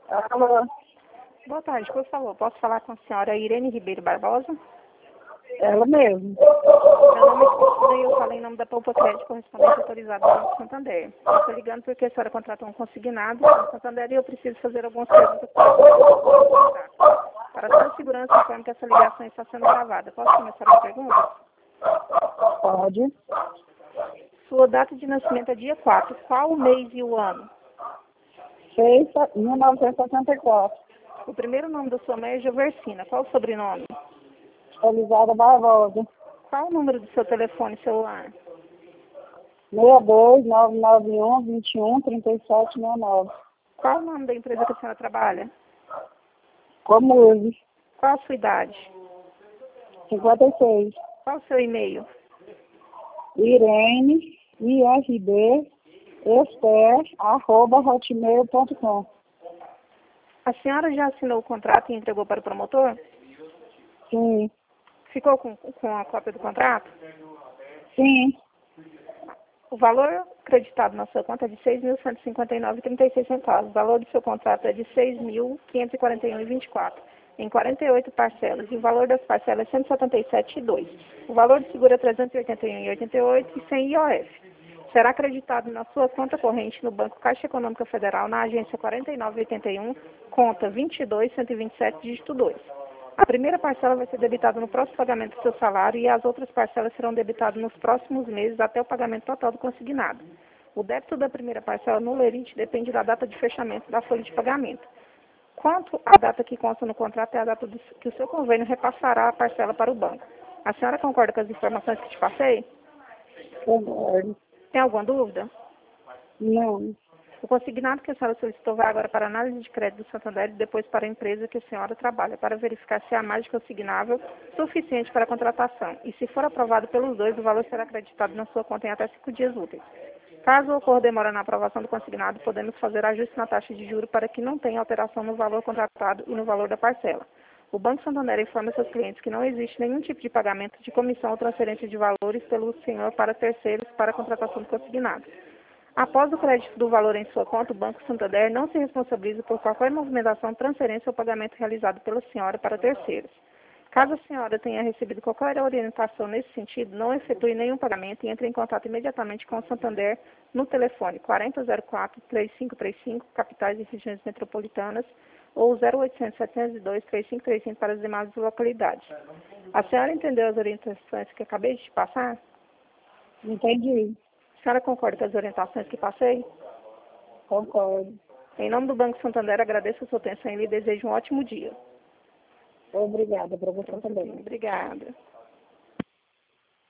Alô, Boa tarde, por favor, posso falar com a senhora Irene Ribeiro Barbosa? ela mesmo. Meu nome é Cristina e eu falo em nome da Poupa Crédito, correspondente autorizado do Banco Santander. Eu estou ligando porque a senhora contratou um consignado no Santander e eu preciso fazer algumas perguntas para a Para sua segurança, informe que essa ligação está sendo gravada. Posso começar as perguntas? Pode. Sua data de nascimento é dia 4. Qual o mês e o ano? 1964. O primeiro nome da sua mãe é Joversina. Qual o sobrenome? Elisada Barbosa. Qual o número do seu telefone celular? 62991213769. Qual o nome da empresa que a senhora trabalha? Comuse. Qual a sua idade? 56. Qual o seu e-mail? Irene, IRB, Esther@hotmail.com. A senhora já assinou o contrato e entregou para o promotor? Sim. Ficou com a cópia do contrato? Sim. O valor acreditado na sua conta é de R$ 6.159,36. O valor do seu contrato é de R$ 6.541,24, em 48 parcelas. E o valor das parcelas é R$ 177,02. O valor do seguro é R$ 381,88 e sem IOF. Será acreditado na sua conta corrente no Banco Caixa Econômica Federal, na agência 4981, conta 22.127, dígito 2. A primeira parcela vai ser debitada no próximo pagamento do seu salário e as outras parcelas serão debitadas nos próximos meses até o pagamento total do consignado. O débito da primeira parcela no lerite depende da data de fechamento da folha de pagamento. Quanto à data que consta no contrato é a data que o seu convênio repassará a parcela para o banco. A senhora concorda com as informações que te passei? Concordo. Tem alguma dúvida? Não. O consignado que a senhora solicitou vai agora para a análise de crédito do Santander e depois para a empresa que a senhora trabalha, para verificar se há margem consignável suficiente para a contratação. E se for aprovado pelos dois, o valor será acreditado na sua conta em até 5 dias úteis. Caso ocorra demora na aprovação do consignado, podemos fazer ajuste na taxa de juros para que não tenha alteração no valor contratado e no valor da parcela. O Banco Santander informa seus clientes que não existe nenhum tipo de pagamento de comissão ou transferência de valores pelo senhor para terceiros para a contratação do consignado. Após o crédito do valor em sua conta, o Banco Santander não se responsabiliza por qualquer movimentação, transferência ou pagamento realizado pela senhora para terceiros. Caso a senhora tenha recebido qualquer orientação nesse sentido, não efetue nenhum pagamento e entre em contato imediatamente com o Santander no telefone 4004-3535, capitais e regiões metropolitanas, ou 0800-702-3535 para as demais localidades. A senhora entendeu as orientações que acabei de te passar? Entendi. A senhora concorda com as orientações que passei? Concordo. Em nome do Banco Santander, agradeço a sua atenção e lhe desejo um ótimo dia. Obrigada para você também. Obrigada.